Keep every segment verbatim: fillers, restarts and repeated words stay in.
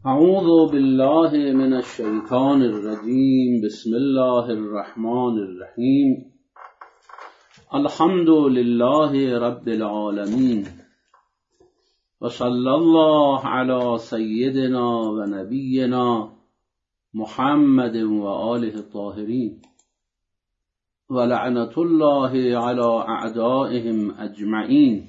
اعوذ بالله من الشیطان الرجیم. بسم الله الرحمن الرحیم. الحمد لله رب العالمین و صلی الله علی سیدنا و نبینا محمد و آله الطاهرین و لعنت الله علی اعدائهم اجمعین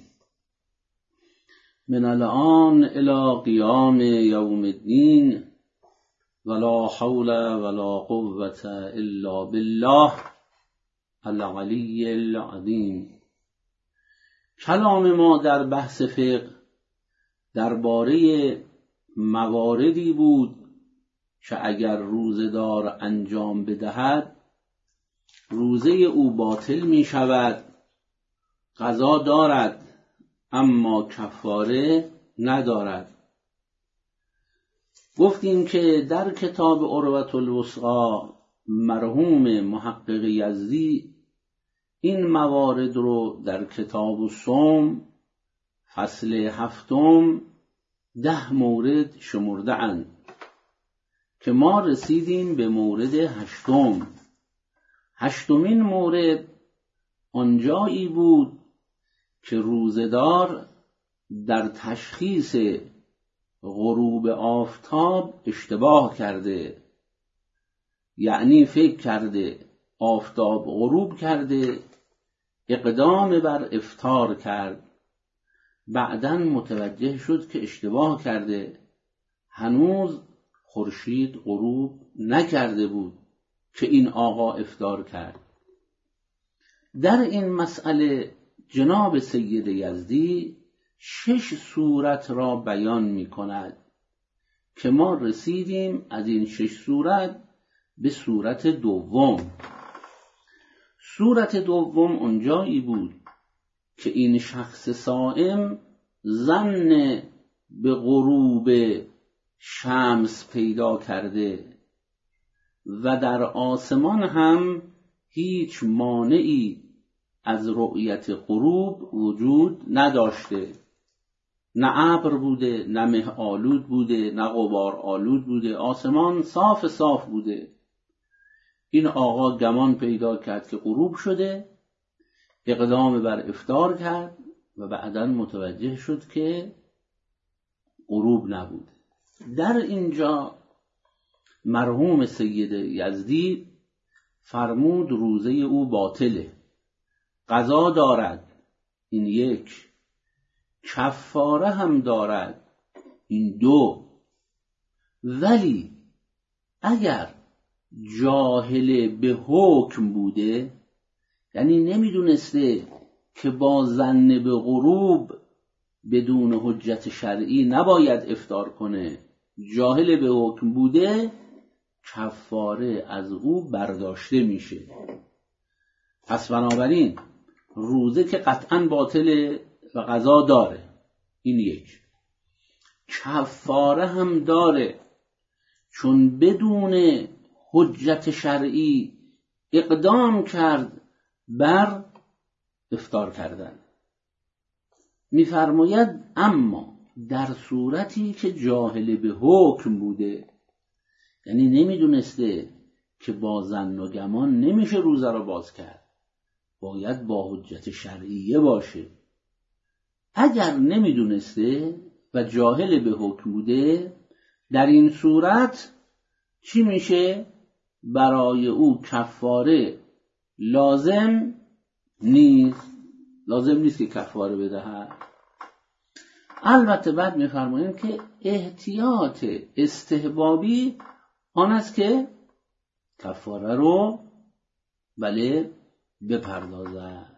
من الان الى قیام یوم الدین ولا حول ولا قوة الا بالله العلی العظیم. کلام ما در بحث فقه درباره مواردی بود که اگر روزه‌دار انجام بدهد روزه او باطل می شود، قضا دارد اما کفاره ندارد. گفتیم که در کتاب عروة الوثقی مرحوم محقق یزدی این موارد رو در کتاب الصوم فصل هفتم ده مورد شمرده اند که ما رسیدیم به مورد هشتم. هشتمین مورد آنجایی بود که روزه‌دار در تشخیص غروب آفتاب اشتباه کرده، یعنی فکر کرده آفتاب غروب کرده، اقدام بر افطار کرد، بعداً متوجه شد که اشتباه کرده، هنوز خورشید غروب نکرده بود که این آقا افطار کرد. در این مسئله جناب سید یزدی شش صورت را بیان می کند که ما رسیدیم از این شش صورت به صورت دوم. صورت دوم اونجایی بود که این شخص صائم ظن به غروب شمس پیدا کرده و در آسمان هم هیچ مانعی از رؤیت غروب وجود نداشته، نه ابر بوده، نه مه آلود بوده، نه غبار آلود بوده، آسمان صاف صاف بوده. این آقا گمان پیدا کرد که غروب شده، اقدام بر افطار کرد و بعداً متوجه شد که غروب نبوده. در اینجا مرحوم سید یزدی فرمود روزه او باطله، قضا دارد، این یک، کفاره هم دارد، این دو. ولی اگر جاهل به حکم بوده، یعنی نمیدونسته که با ظن به غروب بدون حجت شرعی نباید افطار کنه، جاهل به حکم بوده، کفاره از او برداشته میشه. پس بنابراین روزه که قطعاً باطله و قضا داره، این یک. کفاره هم داره، چون بدون حجت شرعی اقدام کرد بر افطار کردن. می‌فرماید اما در صورتی که جاهل به حکم بوده، یعنی نمیدونسته که با ظن و گمان نمیشه روزه را باز کرد، باید با حجت شرعیه باشه. اگر نمیدونسته و جاهل به حکم بوده، در این صورت چی میشه؟ برای او کفاره لازم نیست، لازم نیست که کفاره بدهد. البته بعد میفرماییم که احتیاط استحبابی آن است که کفاره رو بله بپردازد.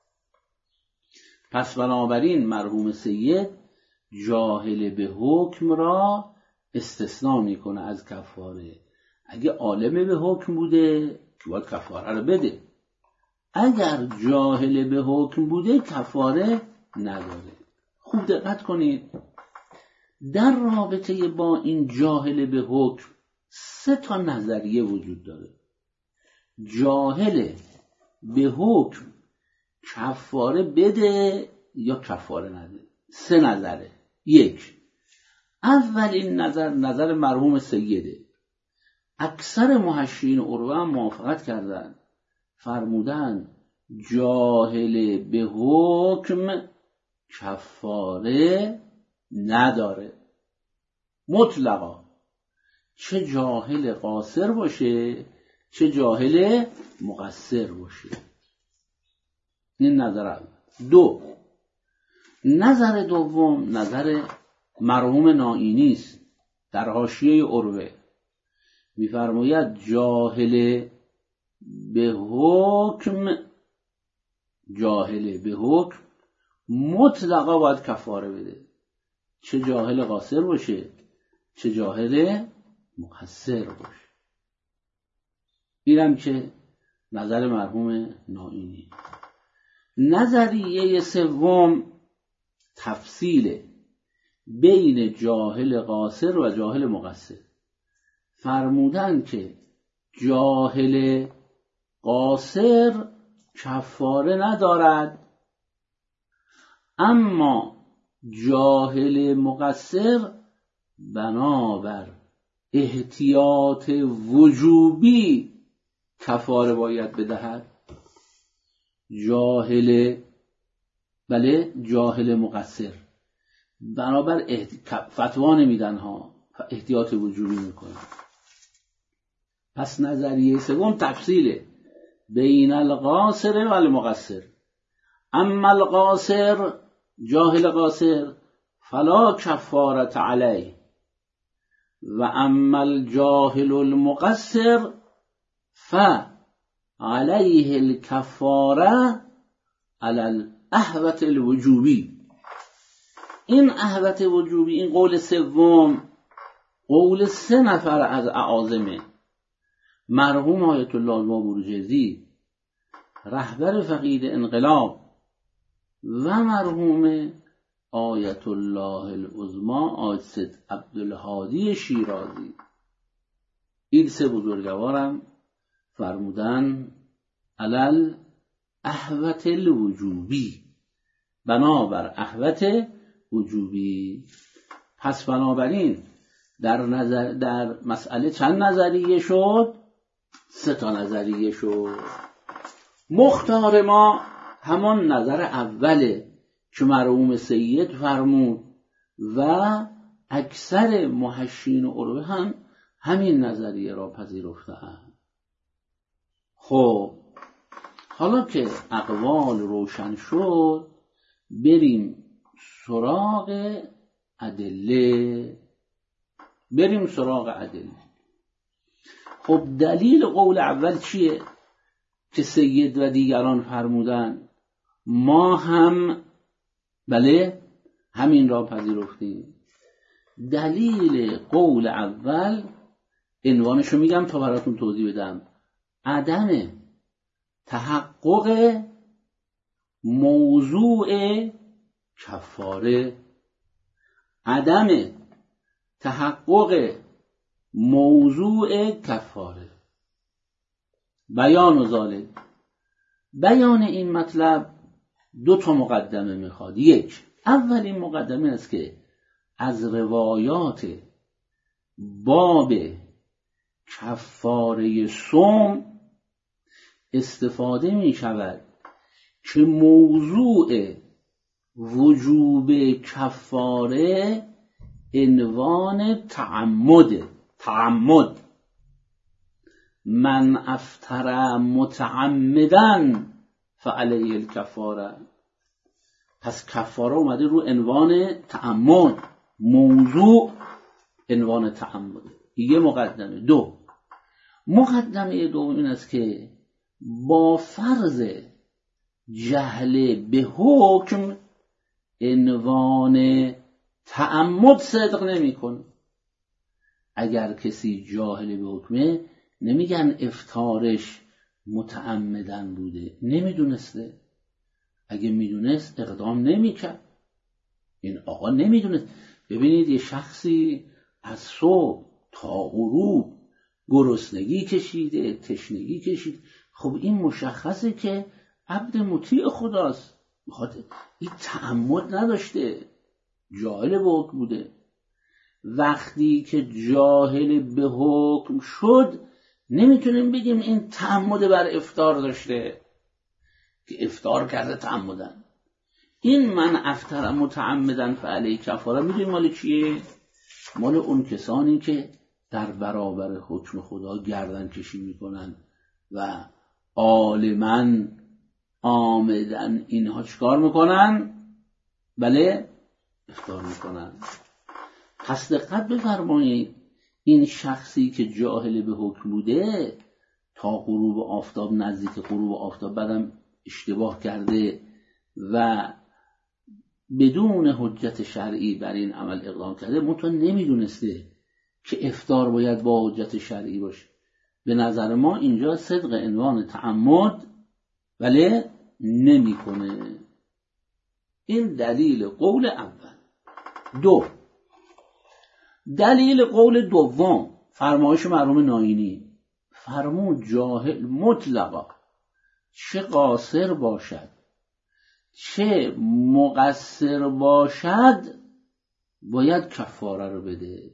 پس بنابراین مرحوم سید جاهل به حکم را استثناء میکنه از کفاره. اگه عالم به حکم بوده که باید کفاره رو بده، اگر جاهل به حکم بوده کفاره نداره. خوب دقت کنید، در رابطه با این جاهل به حکم سه تا نظریه وجود داره. جاهل به حکم کفاره بده یا کفاره نده، سه نظره. یک، اولین نظر نظر مرحوم سیده. اکثر محشین عروه هم موافقت کردن، فرمودن جاهل به حکم کفاره نداره مطلقا، چه جاهل قاصر باشه چه جاهل مقصر باشه. این نظر اول. دو، نظر دوم نظر مرحوم نائینی است در حاشیه عروه. می‌فرماید جاهل به حکم جاهل به حکم مطلقا باید کفاره بده، چه جاهل قاصر باشه چه جاهل مقصر باشه. اینم که نظر مرحوم نائینی. نظریه سوم تفصیل بین جاهل قاصر و جاهل مقصر. فرمودن که جاهل قاصر کفاره ندارد، اما جاهل مقصر بنابر احتیاط وجوبی کفاره باید بدهد. جاهل بله جاهل مقصر بنابر احت... فتوا نمیدن ها، احتیاط وجوبی میکنن. پس نظریه سوم تفصیله بین القاصر و المقصر. اما القاصر جاهل قاصر فلا کفارت علیه، و اما الجاهل المقصر فعلیه الکفاره علی الاحوط الوجوبی. این احوط وجوبی، این قول سوم قول سه نفر از اعاظمه، مرحوم آیت الله بروجردی رهبر فقید انقلاب و مرحوم آیت الله العظمی آیت عبدالهادی شیرازی. این سه بزرگوارم فرمودن علل احوط الوجوبی، بنابر احوط وجوبی. پس بنابراین در نظر در مسئله چند نظریه شد؟ سه تا نظریه شد. مختار ما همان نظر اوله که مرحوم سید فرمود و اکثر محشین عروه هم همین نظریه را پذیرفتند. خب حالا که اقوال روشن شد، بریم سراغ ادله. بریم سراغ ادله. خب دلیل قول اول چیه که سید و دیگران فرمودن؟ ما هم بله همین را پذیرفتیم. دلیل قول اول عنوانشو میگم تا براتون توضیح بدم. عدم تحقق موضوع کفاره. عدم تحقق موضوع کفاره. بیان و ذالک، بیان این مطلب دو تا مقدمه میخواد. یک، اولین مقدمه است که از روایات باب کفاره صوم استفاده می شود که موضوع وجوب کفاره عنوان تعمد. تعمد من افطر متعمدا فعلیه الکفاره. پس کفاره اومده رو عنوان تعمد، موضوع عنوان تعمد. یه مقدمه. دو، مقدمه دوم این است که با فرض جهل به حکم عنوان تعمد صدق نمی کن. اگر کسی جاهل به حکمه نمیگن افطارش متعمدن بوده، نمیدونسته. اگه میدونست اقدام نمیکرد. این آقا نمیدونست. ببینید یه شخصی از صبح تا غروب گرسنگی کشیده، تشنگی کشید، خب این مشخصه که عبد مطیع خداست. این تعمد نداشته، جاهل به حکم بوده. وقتی که جاهل به حکم شد نمیتونیم بگیم این تعمد بر افطار داشته که افطار کرده تعمدن. این من افطر متعمدن فعلی کفاره میدونیم مال چیه؟ مال اون کسانی که در برابر حکم خدا گردن کشی میکنن و عالماً آمدن اینها چکار میکنن؟ بله افطار میکنن. پس دقت بفرمایید این شخصی که جاهل به حکم بوده تا غروب آفتاب، نزدیک غروب آفتاب بعدم اشتباه کرده و بدون حجت شرعی بر این عمل اقدام کرده، منتها نمیدونسته که افطار باید با حجت شرعی باشه. به نظر ما اینجا صدق عنوان تعمد ولی نمیکنه. این دلیل قول اول. دو، دلیل قول دوم فرمایش مرحوم ناینی، فرمود جاهل مطلقا چه قاصر باشد چه مقصر باشد باید کفاره رو بده.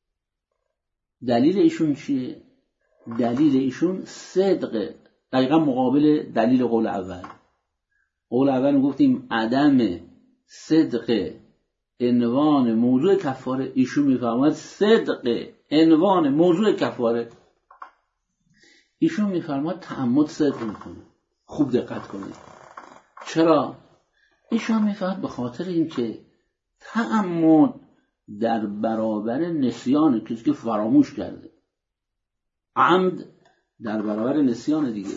دلیل ایشون چیه؟ دلیل ایشون صدق، دقیقا مقابل دلیل قول اول. قول اول گفتیم عدم صدق عنوان موضوع کفاره، ایشون میفرماید صدق عنوان موضوع کفاره. ایشون میفرماید تعمد صدق میکنه. خوب دقت کنید. چرا؟ ایشون میفرماید به خاطر اینکه تعمد در برابر نسیان، کسی که فراموش کرده، عمد در برابر نسیان دیگه.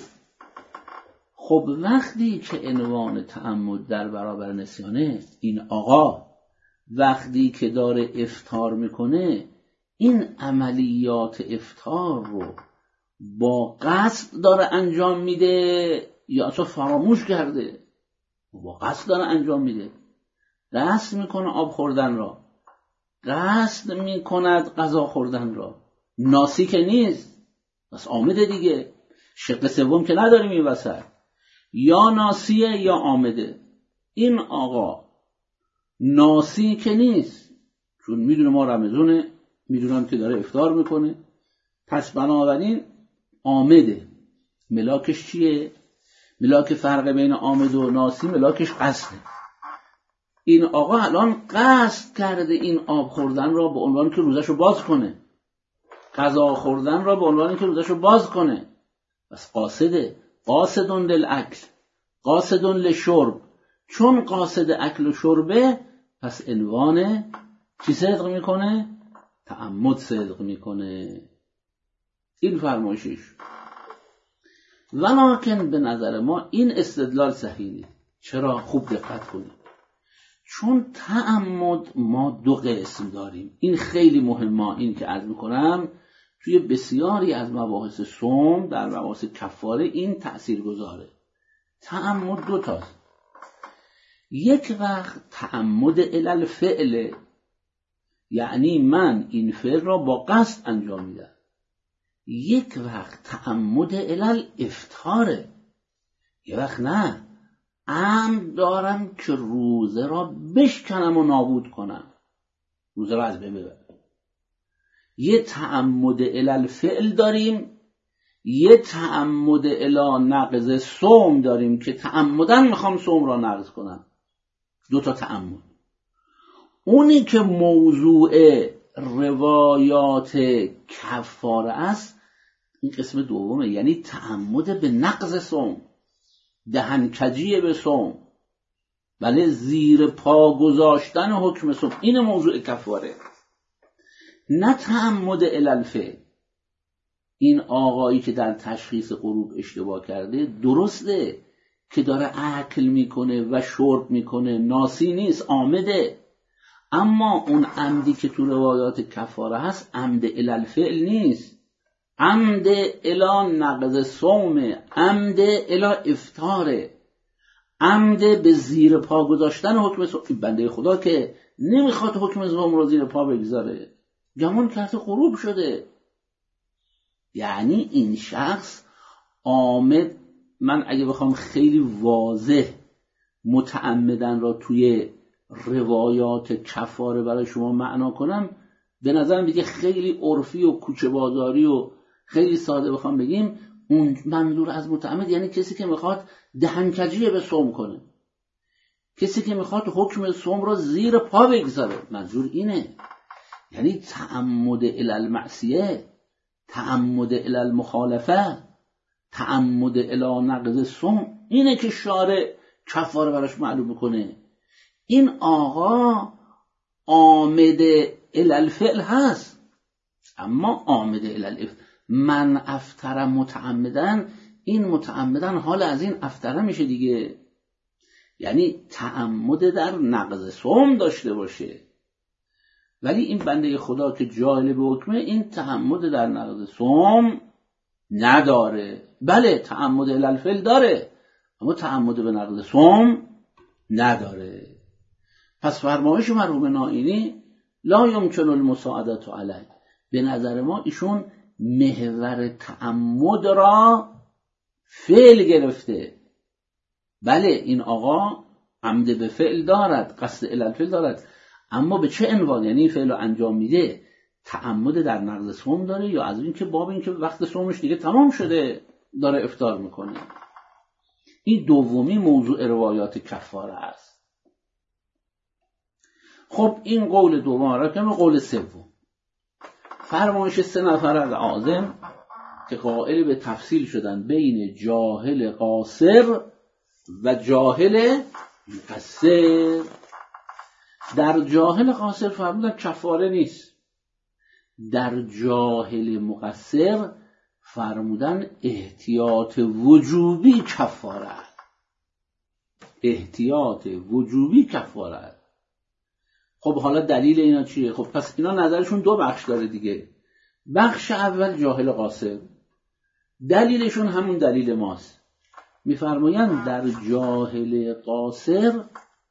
خب وقتی که عنوان تعمد در برابر نسیانه، این آقا وقتی که داره افطار میکنه این عملیات افطار رو با قصد داره انجام میده یا اصلا فراموش کرده؟ با قصد داره انجام میده. قصد میکنه آب خوردن را، قصد میکند غذا خوردن را، ناسی که نیست، بس آمده دیگه. شق سوم که نداریم این وسط، یا ناسیه یا آمده. این آقا ناسی که نیست، چون میدونه ما رمضانه، میدونم که داره افطار میکنه، پس بنابراین آمده. ملاکش چیه؟ ملاک فرق بین آمد و ناسی ملاکش قصده. این آقا الان قصد کرده این آب خوردن را به عنوان که روزشو باز کنه، غذا خوردن را به عنوان که روزشو باز کنه، بس قاصده. قاصدون للاکل قاصدون لشرب. چون قاصد اکل و شربه پس عنوان چی صدق میکنه؟ تعمد صدق میکنه. این فرمایشش. ولکن به نظر ما این استدلال صحیح نیست. چرا؟ خوب دقت کنید. چون تعمد ما دو قسم داریم. این خیلی مهمه. این که عرض میکنم توی بسیاری از مباحث صوم، در مباحث کفاره این تأثیر گذاره. تعمد دو تاست. یک وقت تعمد الی الفعل، یعنی من این فعل را با قصد انجام میدم. یک وقت تعمد الی الافطاره، یک وقت نه، عمد دارم که روزه را بشکنم و نابود کنم، روزه را از بین ببرم. یه تعمد الی الفعل داریم، یه تعمد الی نقض صوم داریم که تعمداً میخوام صوم را نقض کنم. دو تا تعمد. اونی که موضوع روایات کفاره است این قسم دومه، یعنی تعمد به نقض صوم، دهنکجی به صوم، بله، زیر پا گذاشتن حکم صوم. این موضوع کفاره، نه تعمد الی الفعل. این آقایی که در تشخیص غروب اشتباه کرده، درسته که داره اکل میکنه و شرب میکنه، ناسی نیست، آمده، اما اون عمدی که تو روایات کفاره هست عمد الی الفعل نیست، عمد الی نقض صوم، عمد الی افطاره، عمد به زیر پا گذاشتن حکم صوم. بنده خدا که نمیخواد حکم صوم رو زیر پا بگذاره، گمان کرده غروب شده. یعنی این شخص آمد، من اگه بخوام خیلی واضح متعمدن را توی روایات کفاره برای شما معنا کنم، به نظرم دیگه خیلی عرفی و کوچه بازاری و خیلی ساده بخوام بگیم، اون منظور از متعمد یعنی کسی که میخواد دهنکجی به صوم کنه، کسی که میخواد حکم صوم رو زیر پا بگذاره، منظور اینه. یعنی تعمد الی المعصیه، تعمد الی المخالفه، تعمد الی نقض صوم، اینه که شارع کفاره براش معلوم میکنه. این آقا عامد الی الفعل هست، اما عامد الی الافعل من افطر متعمدن، این متعمدن حال از این افطره میشه دیگه، یعنی تعمد در نقض صوم داشته باشه. ولی این بنده خدا که جاهل به حکمه، این تعمد در نقض صوم نداره. بله تعمد الی الفعل داره، اما تعمد به نقض صوم نداره. پس فرمایش مرحوم نائینی لا یمکن المساعدة علیه، به نظر ما ایشون محور تعمد را فعل گرفته. بله این آقا عمد به فعل دارد، قصد الی الفعل دارد، اما به چه عنوان؟ یعنی فعل رو انجام میده تعمد در نقض صوم داره، یا از این که باب این که وقت صومش دیگه تمام شده داره افطار میکنه. این دومی موضوع روایات کفاره است. خب این قول دوم را که قول سوم، فرمایش سه نفر از عازم که قائل به تفصیل شدن بین جاهل قاصر و جاهل مقصر. در جاهل قاصر فرمودن کفاره نیست، در جاهل مقصر فرمودن احتیاط وجوبی کفاره، احتیاط وجوبی کفاره. خب حالا دلیل اینا چیه؟ خب پس اینا نظرشون دو بخش داره دیگه. بخش اول جاهل قاصر، دلیلشون همون دلیل ماست، میفرمایند در جاهل قاصر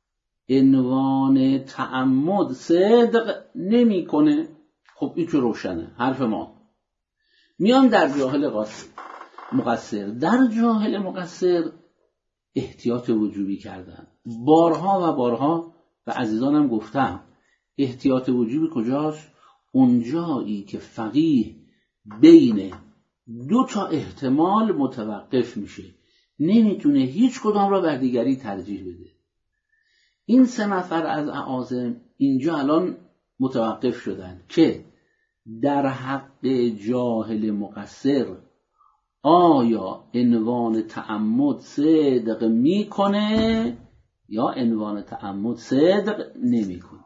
عنوان تعمد صدق نمی کنه. خب این که روشنه حرف ما. میان در جاهل قاصر مقصر، در جاهل مقصر احتیاط وجوبی کردن. بارها و بارها و عزیزانم گفتم احتیاط وجوبی کجاست؟ اونجایی که فقیه بین دو تا احتمال متوقف میشه، نمیتونه هیچ کدام را بر دیگری ترجیح بده. این سه نفر از اعاظم اینجا الان متوقف شدن که در حق جاهل مقصر آیا عنوان تعمد صدق میکنه یا عنوان تعمد صدق نمیکنه.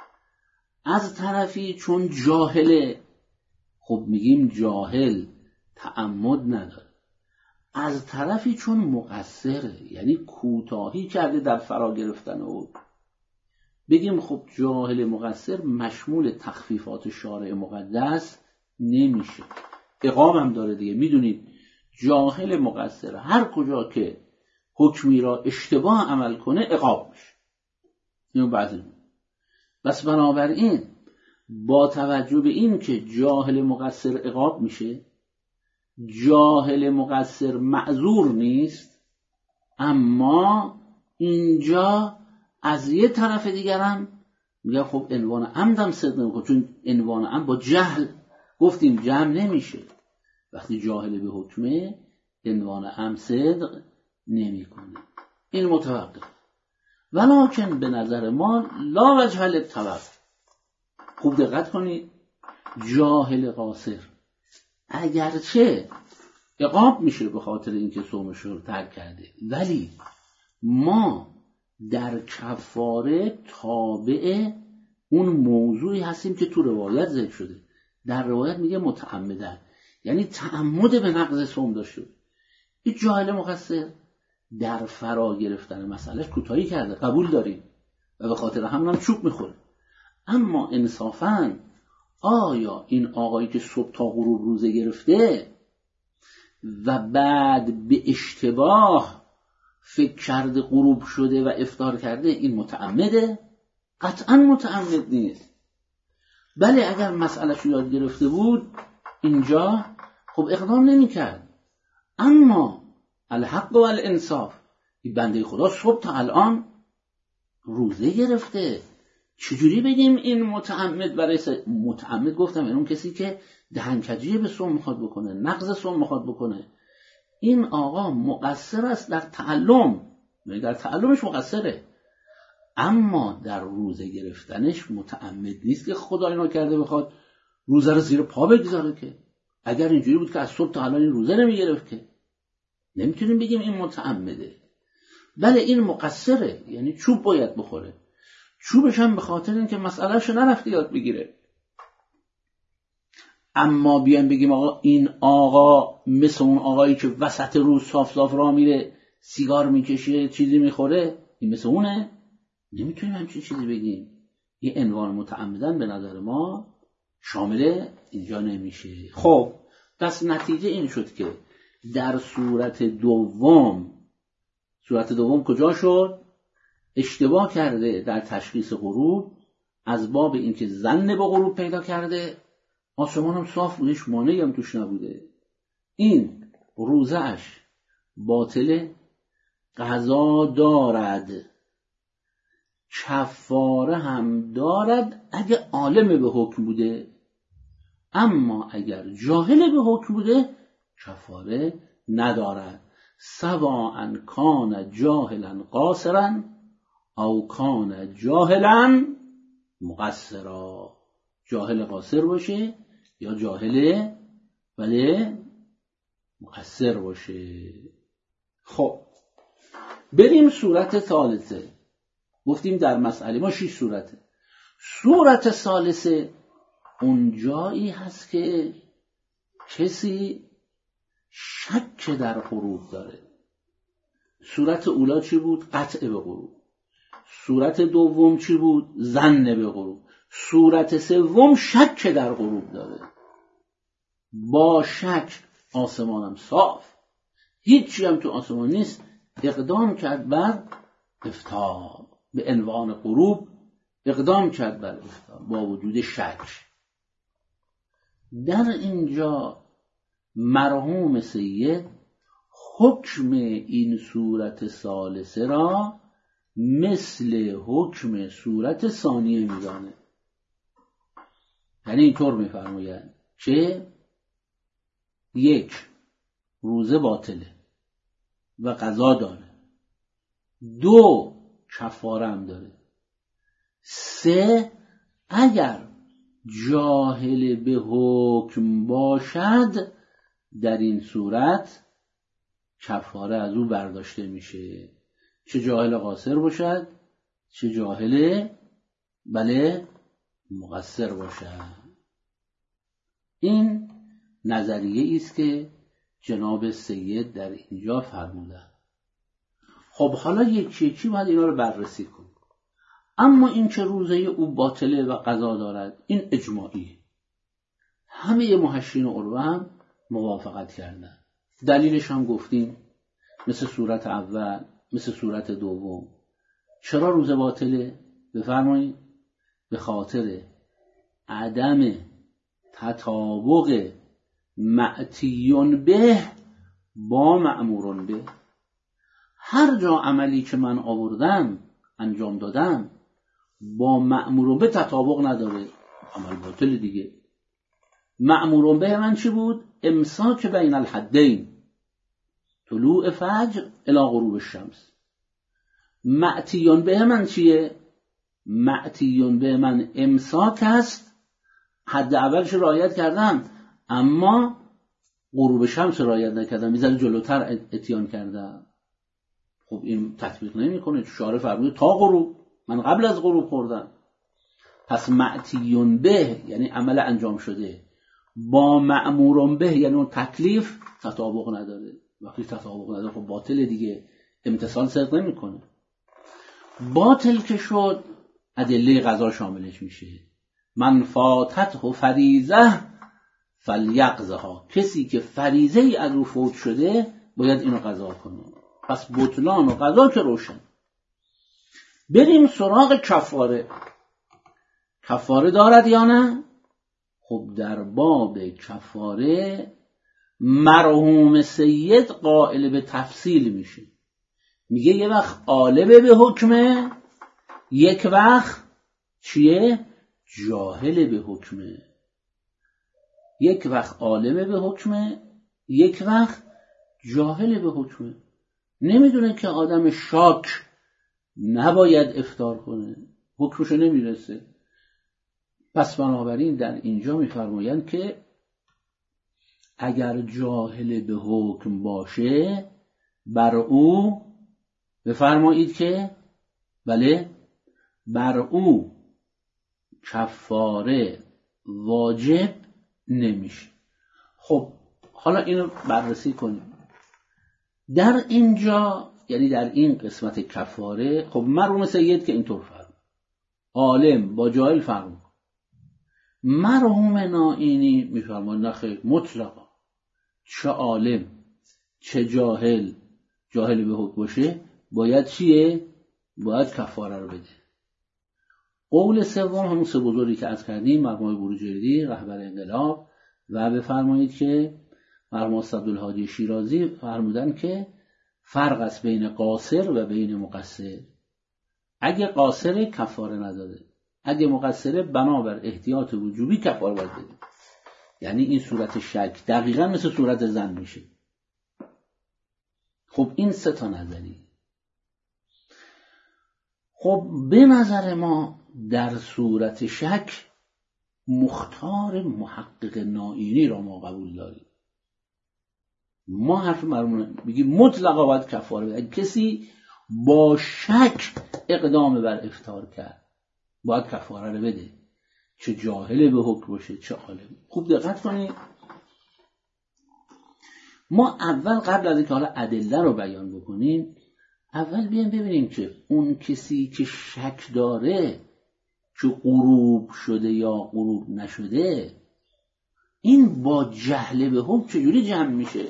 از طرفی چون جاهله، خب میگیم جاهل تعمد نداره. از طرفی چون مقصره، یعنی کوتاهی کرده در فرا گرفتن او، بگیم خب جاهل مقصر مشمول تخفیفات شارع مقدس نمیشه، عقاب هم داره دیگه. میدونید جاهل مقصر هر کجا که حکمی را اشتباه عمل کنه عقاب میشه. اینو بعضی بس بنابراین با توجه به این که جاهل مقصر عقاب میشه، جاهل مقصر معذور نیست، اما اینجا از یه طرف دیگر هم میگه خب عنوان عمدم صدق نمیکنه، چون عنوان عمد با جهل گفتیم جمع نمیشه. وقتی جاهل به حکمه عنوان عمد صدق نمیکنه. این متوقف. ولکن به نظر ما لا وجه للتوقف. خوب دقت کنید، جاهل قاصر اگرچه عقاب میشه به خاطر اینکه صومش رو ترک کرده، ولی ما در کفاره تابع اون موضوعی هستیم که تو روایت ذکر شده. در روایت میگه متعمدن، یعنی تعمد به نقض صوم داشته. این جاهل مقصر در فرا گرفتن مسئله کوتاهی کرده، قبول داریم و به خاطر همون هم چوب میخوره. اما انصافاً آیا این آقایی که صبح تا غروب روزه گرفته و بعد به اشتباه فکر کرده غروب شده و افطار کرده، این متعمده؟ قطعا متعمد نیست. بله اگر مسئله شو یاد گرفته بود اینجا خب اقدام نمی کرد. اما الحق و الانصاف، این بنده خدا صبح تا الان روزه گرفته، چجوری بگیم این متعمد برای س... متعمد گفتم یعنی اون کسی که دهنکجی به صوم میخواد بکنه، نقض صوم میخواد بکنه، این آقا مقصر است در تعلم، در تعلمش مقصره، اما در روزه گرفتنش متعمد نیست که خدا اینو کرده بخواد روزه رو زیر پا بگذاره. که اگر اینجوری بود که از صبح تا الان این روزه نمیگرفت که نمیتونیم بگیم این متعمده. بله این مقصره، یعنی چوب باید بخوره، چوبش هم به خاطر اینکه مسئلهش نرفته یاد بگیره. اما بیان بگیم آقا این آقا مثل اون آقایی که وسط روز صاف صاف راه میره سیگار میکشه چیزی میخوره، این مثل اونه؟ نمیتونیم همچین چیزی بگیم. یه عنوان متعمدن به نظر ما شامل اینجا نمیشه. خب پس نتیجه این شد که در صورت دوم، صورت دوم کجا شد؟ اشتباه کرده در تشخیص غروب، از باب اینکه ظن به غروب پیدا کرده، آسمان هم صاف بودش، مانعی هم توش نبوده، این روزه‌اش باطله، قضا دارد، کفاره هم دارد اگه عالم به حکم بوده، اما اگر جاهل به حکم بوده کفاره ندارد. سواء کان جاهلا قاصرا او کان جاهلا مقصرا، جاهل قاصر باشه یا جاهل ولی مقصر باشه. خب بریم صورت ثالثه. گفتیم در مسئله ما شش صورته. صورت ثالثه اون جایی هست که کسی شک در غروب داره. صورت اولا چی بود؟ قطع به غروب. صورت دوم چی بود؟ ظن به غروب. صورت سوم شک در غروب داره. با شک آسمانم صاف، هیچی هم تو آسمان نیست، اقدام کرد بر افطار، به عنوان غروب اقدام کرد بر افطار با وجود شک. در اینجا مرحوم سید حکم این صورت ثالثه را مثل حکم صورت ثانیه میدانه. یعنی اینطور میفرماید که یک، روزه باطله و قضا داره. دو، کفاره هم داره. سه، اگر جاهل به حکم باشد در این صورت کفاره از او برداشته میشه، چه جاهل قاصر باشد چه جاهل بله مقصر باشد. این نظریه است که جناب سید در اینجا فرمودند. خب حالا یکی یکی باید اینا رو بررسی کن. اما این که روزه او باطله و قضا دارد این اجماعی، همه محشین عروه هم موافقت کردن. دلیلش هم گفتیم، مثل صورت اول مثل صورت دوم. چرا روزه باطله؟ بفرمایید به خاطر عدم تطابق معتیون به با مأمورون به. هر جا عملی که من آوردم انجام دادم با مأمورون به تطابق نداره، عمل باطل دیگه. مأمورون به من چی بود؟ امساک بین الحدین، طلوع فجر الی غروب الشمس. معتیون به من چیه؟ معتیون به من امساک است، حد اولش رعایت کردم اما غروب شمس رعایت نکردم، میذاره جلوتر اتیان کردم. خب این تطبیق نمیکنه، شارع فرموده تا غروب، من قبل از غروب خوردم. پس معتیون به یعنی عمل انجام شده، با مأمورون به یعنی اون تکلیف تطابق نداره. وقتی تطابق نداره خب باطل دیگه، امتصال صدق نمیکنه. باطل که شد ادله قضا شاملش میشه. من فاتته فریضه فلیقضها، کسی که فریضه ای از او فوت شده باید اینو قضا کنه. پس بطلان و قضا که روشن. بریم سراغ کفاره. کفاره دارد یا نه؟ خب در باب کفاره مرحوم سید قائل به تفصیل میشه. میگه یه وقت عالم به حکمه، یک وقت چیه؟ جاهل به حکمه. یک وقت عالم به حکمه، یک وقت جاهل به حکمه. نمیدونه که آدم شاک نباید افطار کنه، حکمشو نمیرسه. پس بنابراین در اینجا میفرمایند که اگر جاهل به حکم باشه بر او بفرمایید که بله بر او کفاره واجب نمیشه. خب حالا اینو بررسی کنیم. در اینجا یعنی در این قسمت کفاره، خب مرحوم سید که اینطور فرمود، عالم با جاهل فرمود. مرحوم نائینی میفرماد نه خیر، مطلقا چه عالم چه جاهل، جاهل به حکم باشه باید چیه؟ باید کفاره رو بده. قول سوم همون سه بزرگی که از کردیم، مرحوم بروجردی رهبر انقلاب و بفرمایید که مرحوم عبدالهادی شیرازی فرمودن که فرق است بین قاصر و بین مقصر. اگه قاصر کفاره نداره، اگه مقصره بنابر احتیاط وجوبی کفاره باید بده. یعنی این صورت شک دقیقا مثل صورت زن میشه. خب این سه تا نظری. خب به نظر ما در صورت شک مختار محقق نائینی را ما قبول داریم. ما حرف مرمونه میگیم مطلقا باید کفاره بده. کسی با شک اقدام بر افطار کرد باید کفاره رو بده، چه جاهل به حکم باشه چه عالم. خوب دقت کنید. ما اول قبل از اینکه حالا ادله رو بیان بکنیم، اول بیایم ببینیم که اون کسی که شک داره که غروب شده یا غروب نشده، این با جهل به حکم چجوری جمع میشه؟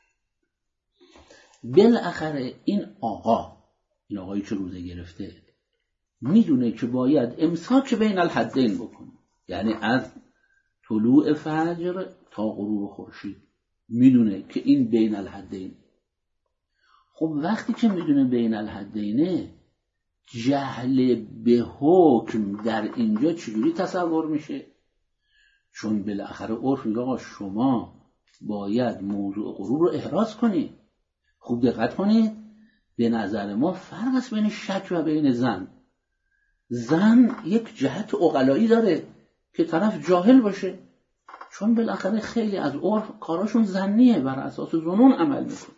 بالاخره این آقا، این آقایی که روزه گرفته میدونه که باید امساک بین الحدین بکنه، یعنی از طلوع فجر تا غروب خورشید میدونه که این بین الحدین. خب وقتی که میدونه بین الحدینه، جهل به حکم در اینجا چجوری تصور میشه؟ چون بالاخره عرف میگه آقا شما باید موضوع غروب رو احراز کنید. خوب دقت کنید، به نظر ما فرق است بین شک و بین زن. زن یک جهت عقلایی داره که طرف جاهل باشه، چون بالاخره خیلی از عرف کاراشون ظنیه، بر اساس ظنون عمل میکنه.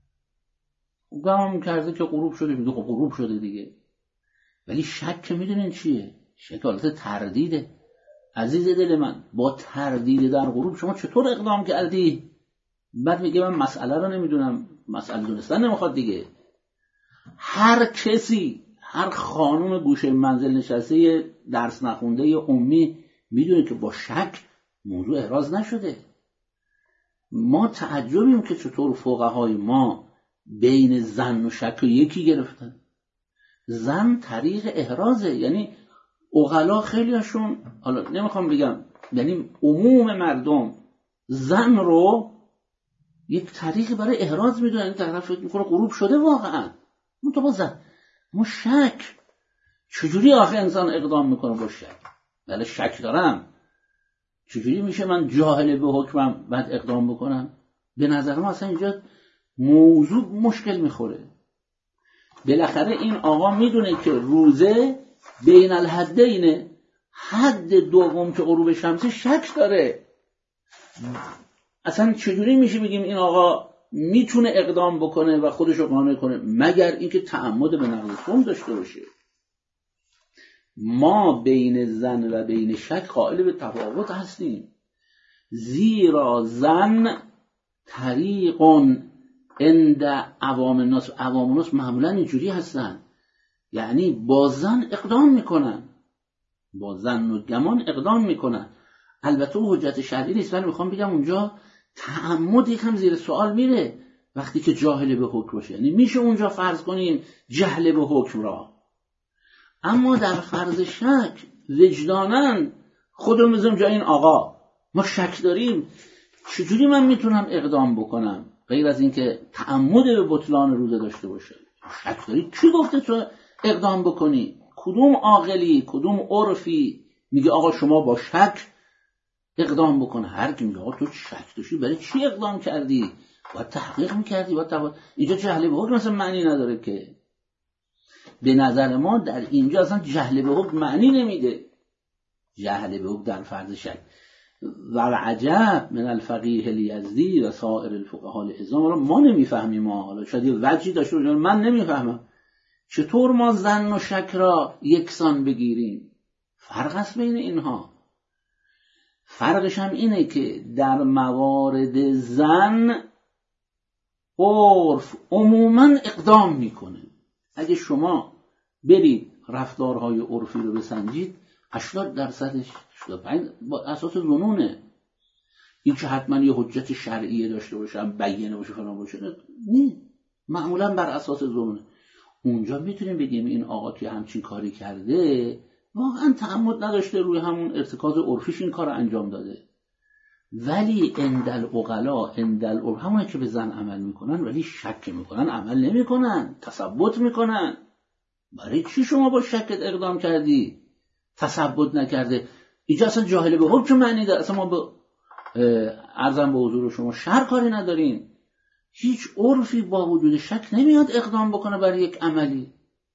گمان کرده که غروب شده، میگه خب غروب شده دیگه. ولی شک که میدونین چیه؟ شک حالت تردیده. عزیز دل من، با تردید در غروب شما چطور اقدام کردی؟ بعد میگه من مسئله رو نمیدونم، مسئله دونستن نمیخواد دیگه. هر کسی، هر خانم گوشه منزل نشسته درس نخونده امی میدونه که با شک موضوع احراز نشده. ما تعجبیم که چطور فقهای ما بین زن و شک یکی گرفتن. زن طریق احرازه، یعنی عقلا خیلی هاشون، حالا نمیخوام بگم، یعنی عموم مردم زن رو یک طریقی برای احراز میدونن. این طرف فکر میکنه غروب شده واقعا، اون تو با زن. ما شک، چجوری آخه انسان اقدام میکنه با شک؟ بله شک دارم، چجوری میشه من جاهل به حکمم بعد اقدام بکنم؟ به نظر ما اصلا اینجا موضوع مشکل میخوره. بالاخره این آقا میدونه که روزه بین الحدینه، حد دوم که غروب شمسی شک داره. اصلا چجوری میشه بگیم این آقا میتونه اقدام بکنه و خودشو قانع کنه، مگر اینکه تعمد به نقض صوم داشته باشه. ما بین زن و بین شک قائل به تفاوت هستیم، زیرا زن طریق عند عوام الناس، عوام الناس معمولا اینجوری هستن، یعنی با زن اقدام میکنن، با زن و گمان اقدام میکنن. البته او حجت شرعی نیست، ولی میخوام بگم اونجا تعمد یکم زیر سوال میره وقتی که جاهل به حکم باشه. یعنی میشه اونجا فرض کنیم جهل به حکم را، اما در فرض شک وجدانن خودمون میذاریم جای این آقا، ما شک داریم، چجوری من میتونم اقدام بکنم غیر از اینکه تعمد به بطلان روزه داشته باشه؟ شک داری، کی گفته تو اقدام بکنی؟ کدوم عاقلی کدوم عرفی میگه آقا شما با شک اقدام بکن؟ هر کی میگه آقا تو شک داشتی برای چی اقدام کردی؟ باید تحقیق میکردی. باید تحقیق. اینجا جهل به حکم مثلا معنی نداره که. به نظر ما در اینجا اصلا جهل به حکم معنی نمیده. جهل به حکم در فرض شک. والعجب من الفقیه الیزدی و سایر الفقهاء العظام، ما نمیفهمیم. ما حالا شاید یه وجهی داشته باشه من نمیفهمم چطور ما ظن و شک را یکسان بگیریم. فرق است بین اینها. فرقش هم اینه که در موارد ظن عرف عموما اقدام میکنه. اگه شما برید رفتارهای عرفی رو بسنجید هشتاد درصدش هشتاد و پنج با اساس ظنونه. این که حتما یه حجت شرعیه داشته باشه، بیانه باشه، فلان باشه، نه، معمولا بر اساس ظنونه. اونجا میتونیم بگیم این آقا که همچین کاری کرده واقعا تعمد نداشته، روی همون ارتکاز عرفیش این کار رو انجام داده. ولی اندل عقلا اندل عرف همونه که به ظن عمل میکنن ولی شک میکنن، عمل نمیکنن، تثبت میکنن. برای چی شما با شکت اقدام کردی؟ تثبت نکرده. اینجا اصلا جاهل به حکم معنی داره. اصلا ما به عرضم به حضور شما شر کاری نداریم. هیچ عرفی با وجود شک نمیاد اقدام بکنه برای یک عملی.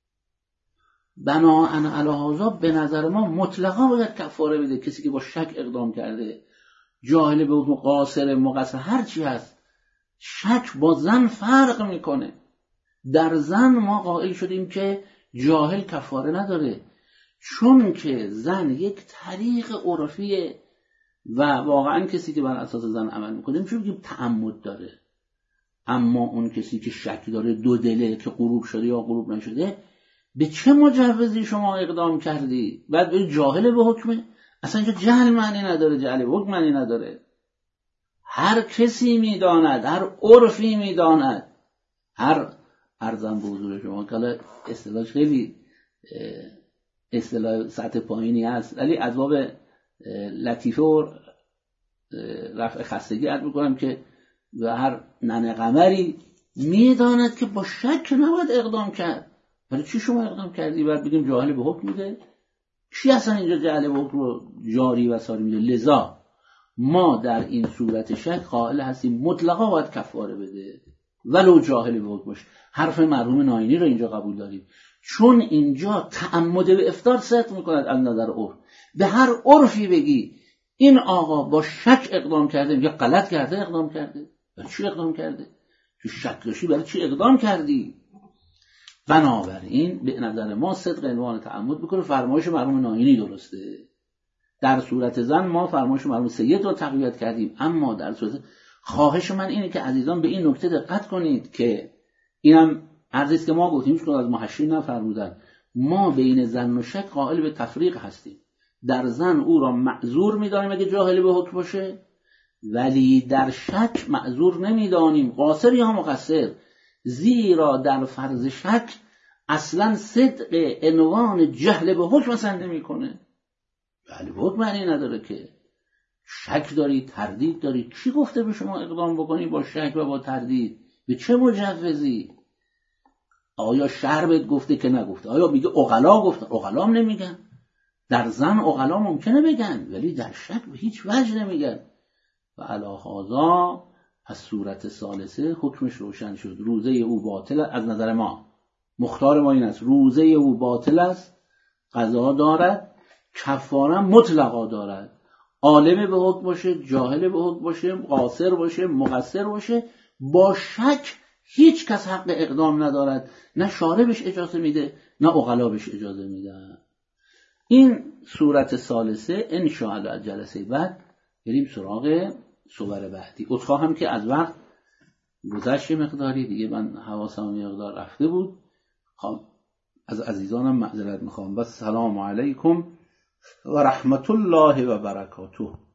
بناءً علی هذا به نظر ما مطلقا باید کفاره بده کسی که با شک اقدام کرده. جاهل به حکم، قاصر، مقصر، هر چی هست، شک با ظن فرق میکنه. در ظن ما قائل شدیم که جاهل کفاره نداره، چون که ظن یک طریق عرفیه و واقعا کسی که بر اساس ظن عمل میکنه چون که تعمد داره. اما اون کسی که شک داره، دو دله، که غروب شده یا غروب نشده، به چه مجوزی شما اقدام کردی؟ بعد به جاهل به حکمه. اصلا اینجا جهل معنی نداره، جهل به حکم معنی نداره. هر کسی میداند، هر عرفی میداند، هر عرضم به حضور شما که اصطلاح خیلی اصطلاح سطح پایینی هست ولی از باب لطیفه و رفع خستگی عرض میکنم که و هر ننه قمری میداند که با شک نباید اقدام کرد. ولی چی شما اقدام کردی؟ باید بگیم جاهل به حکم میده. چی اصلا اینجا جهل به حکم رو جاری و ساری میده؟ لذا ما در این صورت شک قائل هستیم مطلقا باید کفاره بده ولو جاهل به حکم باشه. حرف مرحوم ناینی رو اینجا قبول داریم، چون اینجا تعمد به افطار صدق میکند از نظر عرف. به هر عرفی بگی این آقا با شک اقدام کرده یا غلط کرده اقدام کرده. برای چی اقدام کرده؟ تو شک داشتی برای چی اقدام کردی؟ بنابراین به نظر ما صدق عنوان تعمد بکنه. فرمایش مرحوم ناینی درسته. در صورت زن ما فرمایش مرحوم سید رو تقویت کردیم، اما در صورت خواهش من اینه که عزیزان به این نکته دقت کنید که اینم عرضی است که ما گفتیم چون از محشین نفرمودن. ما بین زن و شک قائل به تفریق هستیم. در زن او را معذور می‌دانیم اگه جاهل به حکم باشه، ولی در شک معذور نمی‌دانیم، قاصر یا مقصر. زیرا در فرض شک اصلا صدق عنوان جهل به حکم اصلا نمی‌کنه. جهل به حکم معنی نداره که. شک داری، تردید داری، کی گفته به شما اقدام بکنی با شک و با تردید؟ به چه مجوزی؟ آیا شرع بهت گفته که نگفته؟ آیا میگه عقلا گفتن؟ عقلا هم نمیگن. در زن عقلا ممکنه بگن ولی در شک به هیچ وجه نمیگن. و علی هذا از صورت ثالثه حکمش روشن شد. روزه او باطل از نظر ما. مختار ما این است روزه او باطل است، قضا دارد، کفاره مطلقا دارد. عالم به حکم باشه، جاهل به حکم باشه، قاصر باشه، مقصر باشه، با شک هیچ کس حق اقدام ندارد. نه شارع بهش اجازه میده نه عقلا بهش اجازه میدن. این صورت ثالثه ان شاء الله جلسه بعد بریم سراغ صور بعدی. عذرخواهم که از وقت گذشت مقداری دیگه، من حواسم مقدار رفته بود. از عزیزانم معذرت میخوام. و السلام علیکم و رحمت الله و برکاته.